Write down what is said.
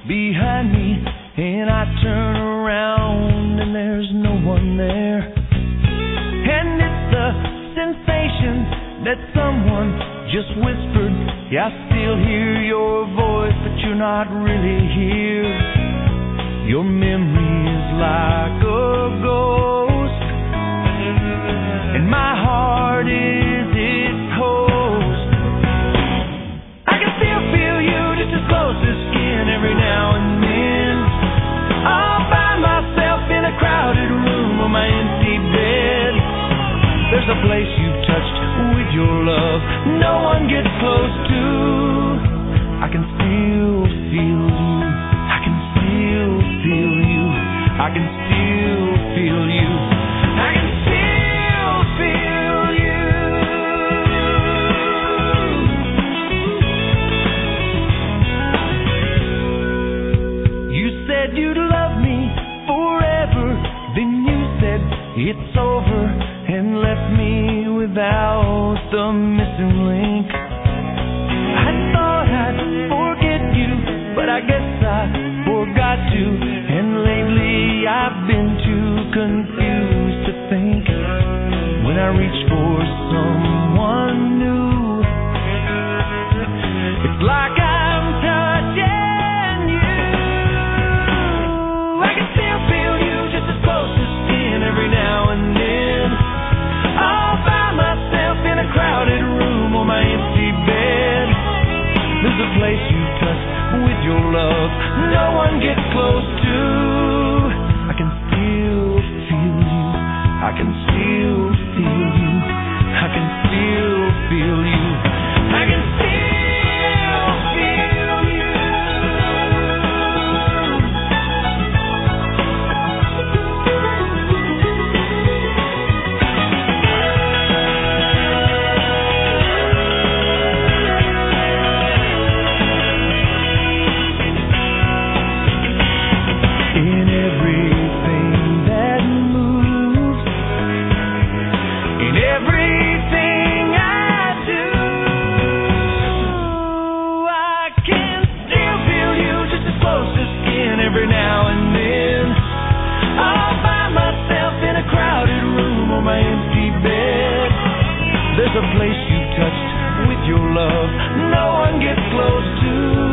behind me, and I turn around and there's no one there. And it's a sensation that someone just whispered, yeah, I still hear your voice, but you're not really here. Your memory is like a ghost, and my heart is its host. I can still feel you just as close as skin every now and then. I'll find myself in a crowded room on my empty bed. There's a place you've touched with your love no one gets close to. I can still feel you. I can still feel you. I can still feel you. I can still feel you. You said you'd love me forever, then you said it's over and left me without the missing link. I thought I'd forget you, but I guess I forgot to. And lately I've been too confused to think. When I reach for someone new, it's like I'm touching you. I can still feel you just as close as skin every now and then. I'll find myself in a crowded room on my empty bed. There's a place you touch with your love no one gets close to. I can still feel you. I can still feel you. I can still feel you. I can still feel you. In everything that moves, in everything I do, I can still feel you just as close as skin every now and then. I'll find myself in a crowded room on my empty bed. There's a place you touched with your love no one gets close to.